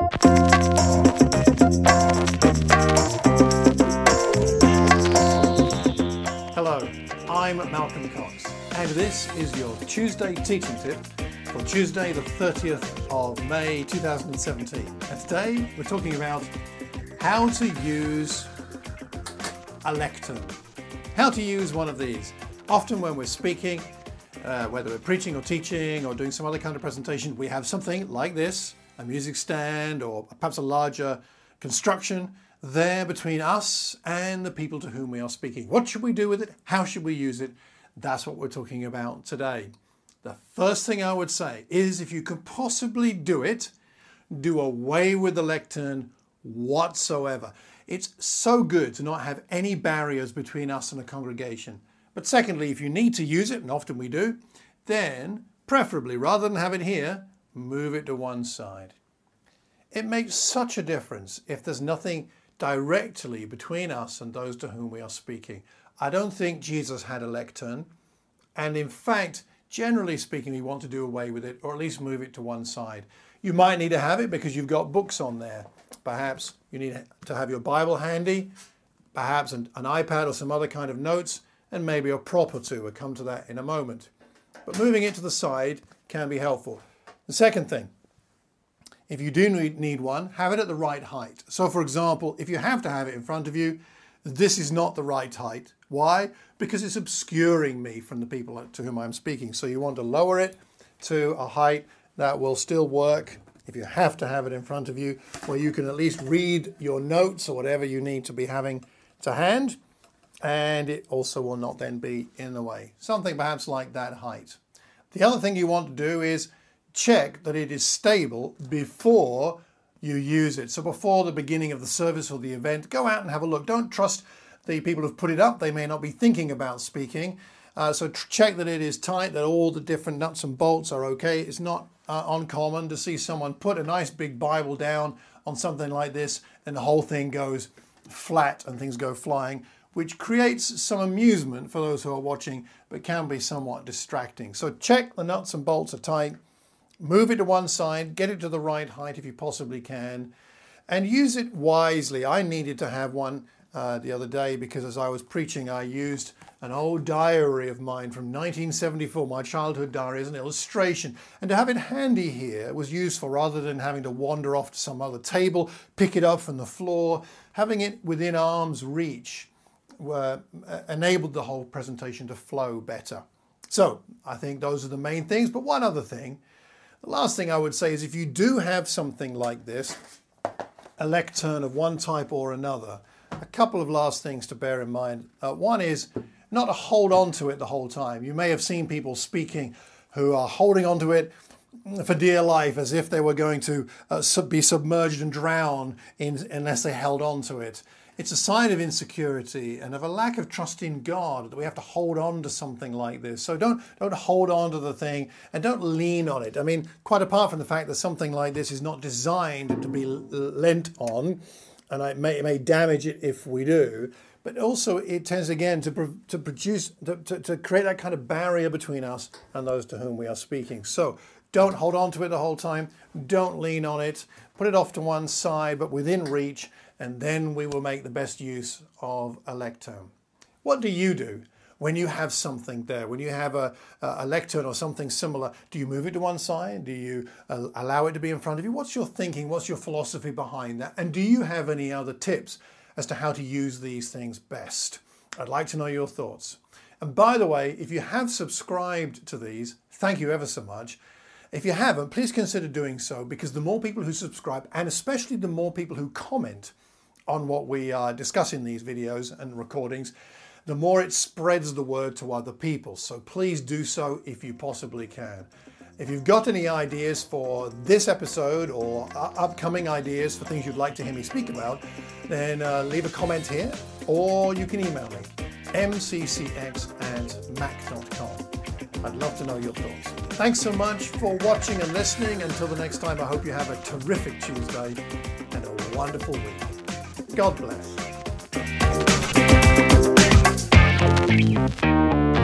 Hello, I'm Malcolm Cox, and this is your Tuesday teaching tip for Tuesday the 30th of May 2017. And today we're talking about how to use a lectern. How to use one of these. Often when we're speaking, whether we're preaching or teaching or doing some other kind of presentation, we have something like this, a music stand or perhaps a larger construction there between us and the people to whom we are speaking. What should we do with it? How should we use it? That's what we're talking about today. The first thing I would say is, if you can possibly do it, do away with the lectern whatsoever. It's so good to not have any barriers between us and a congregation. But secondly, if you need to use it, and often we do, then preferably, rather than have it here, move it to one side. It makes such a difference if there's nothing directly between us and those to whom we are speaking. I don't think Jesus had a lectern, and in fact, generally speaking, we want to do away with it, or at least move it to one side. You might need to have it because you've got books on there. Perhaps you need to have your Bible handy, perhaps an iPad or some other kind of notes, and maybe a prop or two. We'll come to that in a moment. But moving it to the side can be helpful. The second thing, if you do need one, have it at the right height. So for example, if you have to have it in front of you, this is not the right height. Why? Because it's obscuring me from the people to whom I'm speaking. So you want to lower it to a height that will still work if you have to have it in front of you, where you can at least read your notes or whatever you need to be having to hand, and it also will not then be in the way. Something perhaps like that height. The other thing you want to do is check that it is stable before you use it. So before the beginning of the service or the event, go out and have a look. Don't trust the people who've put it up. They may not be thinking about speaking. So check that it is tight, that all the different nuts and bolts are okay. It's not uncommon to see someone put a nice big Bible down on something like this and the whole thing goes flat and things go flying, which creates some amusement for those who are watching, but can be somewhat distracting. So check the nuts and bolts are tight. Move it to one side, get it to the right height if you possibly can, and use it wisely. I needed to have one the other day because as I was preaching, I used an old diary of mine from 1974, my childhood diary, as an illustration. And to have it handy here was useful rather than having to wander off to some other table, pick it up from the floor. Having it within arm's reach enabled the whole presentation to flow better. So I think those are the main things. But one other thing, the last thing I would say is if you do have something like this, a lectern of one type or another, a couple of last things to bear in mind. One is not to hold on to it the whole time. You may have seen people speaking who are holding on to it for dear life as if they were going to be submerged and drown unless they held on to it. It's a sign of insecurity and of a lack of trust in God that we have to hold on to something like this. So don't hold on to the thing and don't lean on it. I mean, quite apart from the fact that something like this is not designed to be lent on, and it may damage it if we do, but also it tends again to create that kind of barrier between us and those to whom we are speaking. So don't hold on to it the whole time. Don't lean on it. Put it off to one side, but within reach, and then we will make the best use of a lectern. What do you do when you have something there? When you have a lectern or something similar, do you move it to one side? Do you allow it to be in front of you? What's your thinking? What's your philosophy behind that? And do you have any other tips as to how to use these things best? I'd like to know your thoughts. And by the way, if you have subscribed to these, thank you ever so much. If you haven't, please consider doing so, because the more people who subscribe, and especially the more people who comment on what we discuss in these videos and recordings, the more it spreads the word to other people. So please do so if you possibly can. If you've got any ideas for this episode or upcoming ideas for things you'd like to hear me speak about, then leave a comment here, or you can email me, mccx@mac.com. I'd love to know your thoughts. Thanks so much for watching and listening. Until the next time, I hope you have a terrific Tuesday and a wonderful week. God bless.